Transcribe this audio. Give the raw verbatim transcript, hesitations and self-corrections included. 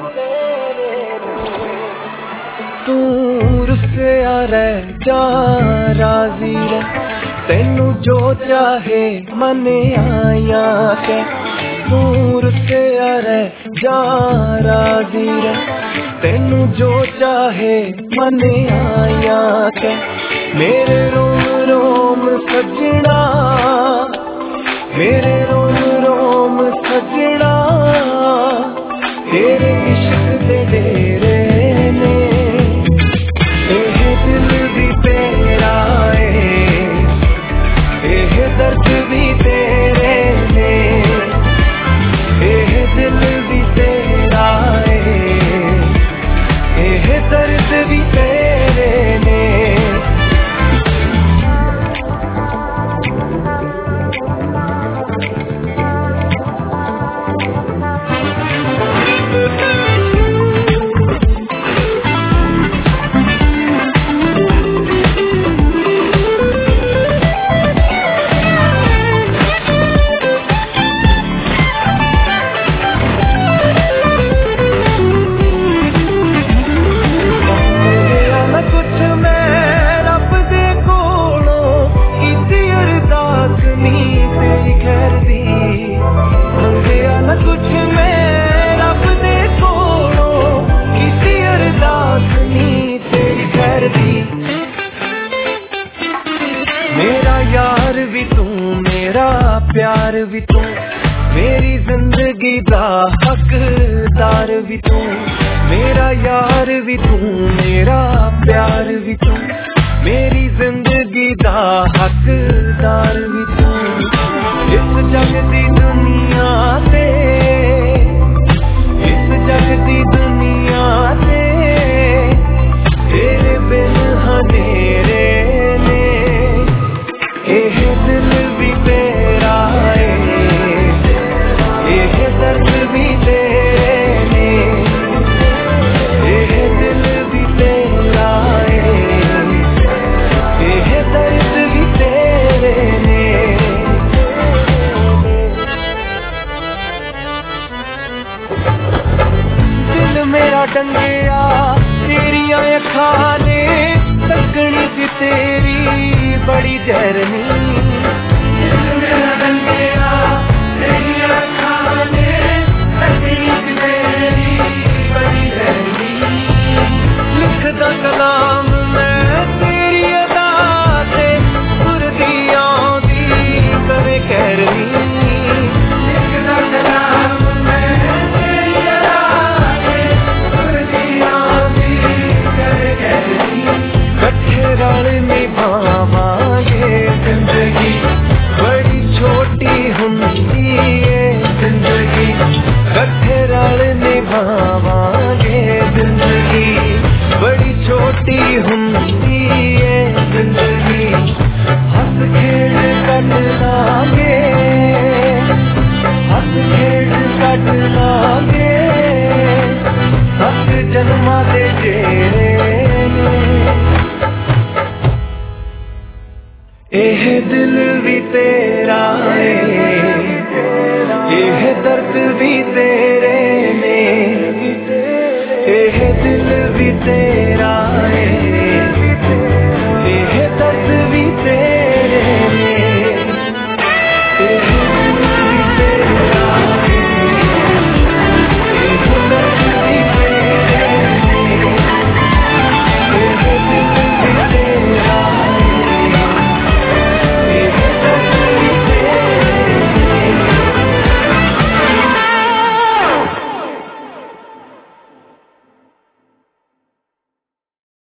तू रुस्से आ रह जा राजी रह, तेनू जो चाहे मने आया के। तू रुस्से आ रह जा राजी रह, तेनू जो चाहे मने आया के। मेरे रोम रोम सजना, मेरे रोम रोम सजना, तेरे इश्क दे डेरे ने। एह दिल भी तेरा है, एह दर्द भी तेरे ने। एह दिल भी तेरा है, एह दर्द भी तेरे ने। मेरा यार भी तू, मेरा प्यार भी तू, मेरी जिंदगी दा हकदार भी तू। मेरा यार भी तू, मेरा प्यार भी तू, मेरी जिंदगी दा हकदार भी तू। इस जग दी दुनिया ते, इस जग दी दुनिया ते, तेरे बिन हनेरे ने। एह दिल भी तेरा है, एह दर्द भी तेरे ने। एह दिल भी तेरा है, एह दर्द भी तेरे ने। दिल मेरा डंगिया तेरिया अखां ने, तकनी सी तेरी बड़ी जहरनी। दिल मेरा डंगिया तेरिया अखां ने, तकनी सी तेरी बड़ी जहरनी। लिखदा कलाम मैं तेरी अदा ते, सुरदी आंदी करे कहरनी। लिखदा कलाम मैं तेरी अदा ते, सुरदी आंदी करे कहरनी। कट्ठे रल निभावांगे जिंदगी, बड़ी छोटी हुंदी है जिंदगी। कट्ठे रल निभावांगे जिंदगी, बड़ी छोटी हुंदी है जिंदगी। हंस खेड कट लांगे, हंस खेड कट लांगे, सत जन्मां दे जेरे ने। एह दिल भी तेरा है, एह दर्द भी तेरे ने। एह दिल भी तेरा